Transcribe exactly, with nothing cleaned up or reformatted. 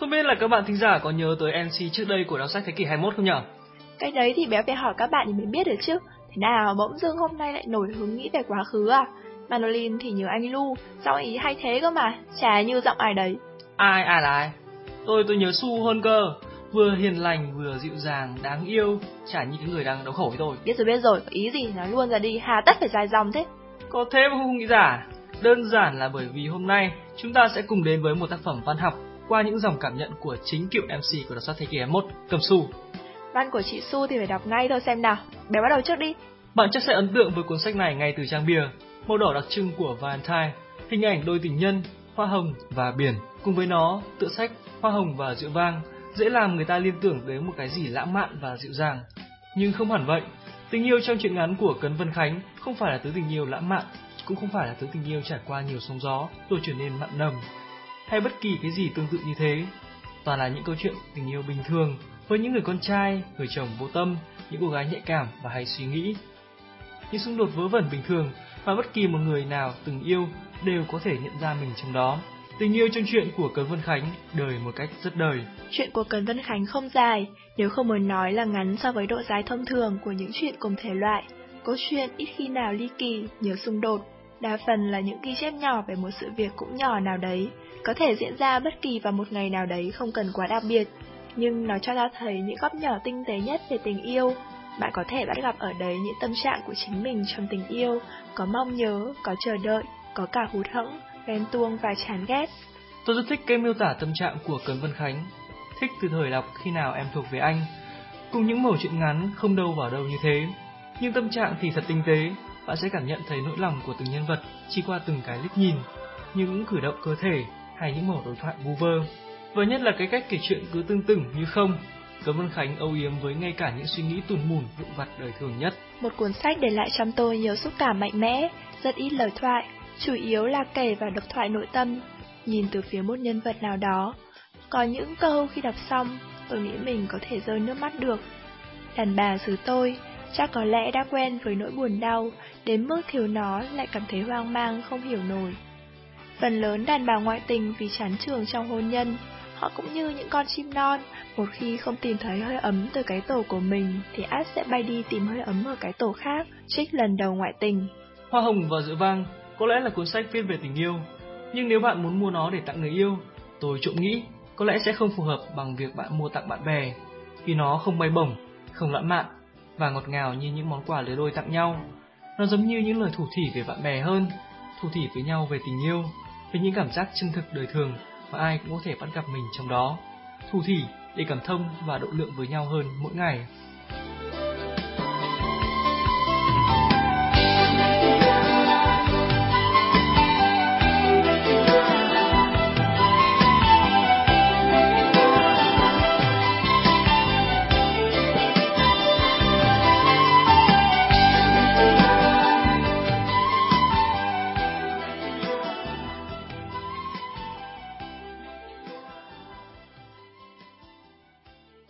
Không biết là các bạn thính giả có nhớ tới em xê trước đây của Đọc sách thế kỷ hai mươi mốt không nhỉ? Cái đấy thì béo phải hỏi các bạn thì mới biết được chứ. Thế nào bỗng dưng hôm nay lại nổi hứng nghĩ về quá khứ à? Manolin thì nhớ anh Lu, giọng ý hay thế cơ mà, chả như giọng ai đấy. Ai, ai là ai? Tôi tôi nhớ Su hơn cơ. Vừa hiền lành, vừa dịu dàng, đáng yêu, chả như cái người đang đấu khẩu với tôi. Biết rồi biết rồi, có ý gì nói luôn ra đi, hà tất phải dài dòng thế. Có thế mà không nghĩ ra. Đơn giản là bởi vì hôm nay chúng ta sẽ cùng đến với một tác phẩm văn học qua những dòng cảm nhận của chính cựu em xê của Đọc sách thế kỷ hai mươi mốt, Cẩm Su. Văn của chị Su thì phải đọc ngay thôi xem nào. Bé bắt đầu trước đi. Bạn chắc sẽ ấn tượng với cuốn sách này ngay từ trang bìa, màu đỏ đặc trưng của Valentine, hình ảnh đôi tình nhân, hoa hồng và biển. Cùng với nó, tựa sách Hoa hồng và rượu vang dễ làm người ta liên tưởng đến một cái gì lãng mạn và dịu dàng. Nhưng không hẳn vậy. Tình yêu trong truyện ngắn của Cấn Vân Khánh không phải là thứ tình yêu lãng mạn, cũng không phải là thứ tình yêu trải qua nhiều sóng gió rồi trở nên mặn nồng, hay bất kỳ cái gì tương tự như thế. Toàn là những câu chuyện tình yêu bình thường với những người con trai, người chồng vô tâm, những cô gái nhạy cảm và hay suy nghĩ. Những xung đột vớ vẩn bình thường mà bất kỳ một người nào từng yêu đều có thể nhận ra mình trong đó. Tình yêu trong chuyện của Cấn Vân Khánh đời một cách rất đời. Chuyện của Cấn Vân Khánh không dài, nếu không muốn nói là ngắn so với độ dài thông thường của những chuyện cùng thể loại. Câu chuyện ít khi nào ly kỳ, nhiều xung đột, đa phần là những ghi chép nhỏ về một sự việc cũng nhỏ nào đấy, có thể diễn ra bất kỳ vào một ngày nào đấy không cần quá đặc biệt, nhưng nó cho ta thấy những góc nhỏ tinh tế nhất về tình yêu. Bạn có thể bắt gặp ở đấy những tâm trạng của chính mình trong tình yêu, có mong nhớ, có chờ đợi, có cả hụt hẫng, ghen tuông và chán ghét. Tôi rất thích cái miêu tả tâm trạng của Cấn Vân Khánh. Thích từ thời đọc Khi nào em thuộc về anh. Cùng những mẩu chuyện ngắn không đâu vào đâu như thế, nhưng tâm trạng thì thật tinh tế. Bạn sẽ cảm nhận thấy nỗi lòng của từng nhân vật chỉ qua từng cái liếc nhìn, những cử động cơ thể hay những mẩu đối thoại vu vơ. Và nhất là cái cách kể chuyện cứ tưng tửng như không. Cấn Vân Khánh âu yếm với ngay cả những suy nghĩ tủn mủn vụn vặt đời thường nhất. Một cuốn sách để lại trong tôi nhiều xúc cảm mạnh mẽ, rất ít lời thoại, chủ yếu là kể và độc thoại nội tâm, nhìn từ phía một nhân vật nào đó. Có những câu khi đọc xong, tôi nghĩ mình có thể rơi nước mắt được. Đàn bà xứ tôi chắc có lẽ đã quen với nỗi buồn đau, đến mức thiếu nó lại cảm thấy hoang mang không hiểu nổi. Phần lớn đàn bà ngoại tình vì chán chường trong hôn nhân. Họ cũng như những con chim non, một khi không tìm thấy hơi ấm từ cái tổ của mình thì ắt sẽ bay đi tìm hơi ấm ở cái tổ khác, trích lần đầu ngoại tình. Hoa hồng và rượu vang có lẽ là cuốn sách viết về tình yêu, nhưng nếu bạn muốn mua nó để tặng người yêu, tôi trộm nghĩ có lẽ sẽ không phù hợp bằng việc bạn mua tặng bạn bè, vì nó không bay bổng, không lãng mạn và ngọt ngào như những món quà lứa đôi tặng nhau. Nó giống như những lời thủ thỉ về bạn bè hơn, thủ thỉ với nhau về tình yêu, về những cảm giác chân thực đời thường mà ai cũng có thể bắt gặp mình trong đó, thủ thỉ để cảm thông và độ lượng với nhau hơn mỗi ngày.